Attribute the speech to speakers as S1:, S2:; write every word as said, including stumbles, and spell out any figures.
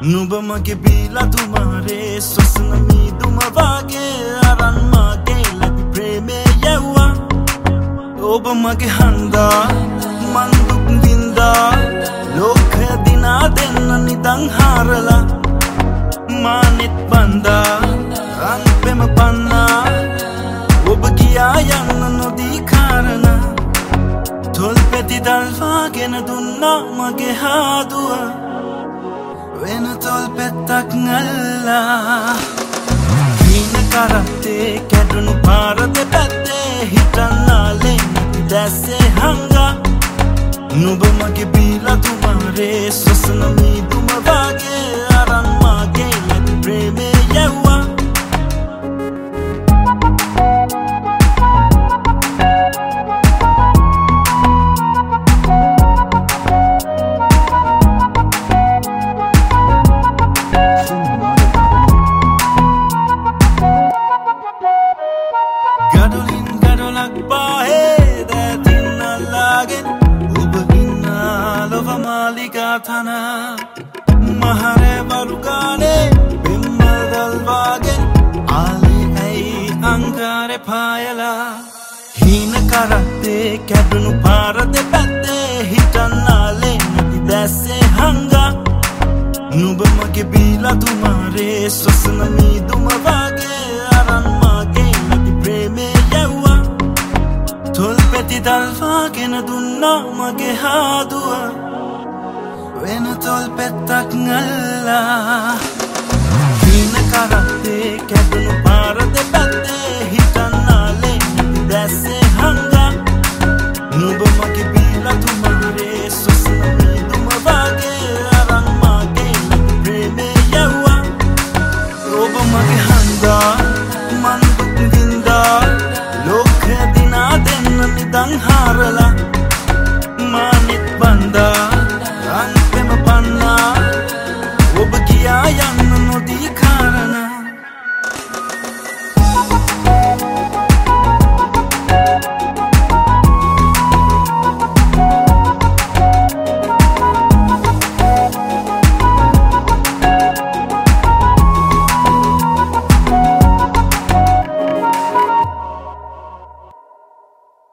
S1: නුඹ මගේ බීලා තුමාරේ සොසන මීදුම වගේ අරන් මගේ ලැබි ප්‍රේමේ යවුවා ඔබ මගේ හන්දා මන් දුක් වින්දා ලෝකය දිනා දෙන්න නිදන් හාරලා මානෙත් බන්දා අන්පෙම පන්නා ඔබ ගියා යන්න නොදී කාරණා තොල් පෙති දල්වාගෙන දුන්නා මගේ හාදුවා වෙන තොල් පෙත්තක් නල්ලා හීන කරත්තේ කැඩුණු පාර දෙපැත්තේ හිටන්නාලේ නැති දැස්සේ හංගා නුඹ මගේ බීලා තුමාරේ සොසන මීදුම වගේ අරන් මගේ ලැබි ප්‍රේමේ යවුවා Thana mahare varugane bimmal dalwagen ali ai angare phayala hina karatte kadunu para de patte hitannale nati dasse hanga nuba mage bila tumare sosna meeduma wage aran mage nati preme yawa tol peti dalwagen dunna mage haduwa වෙන තොල් පෙත්තක් නල්ලා හීන කරත්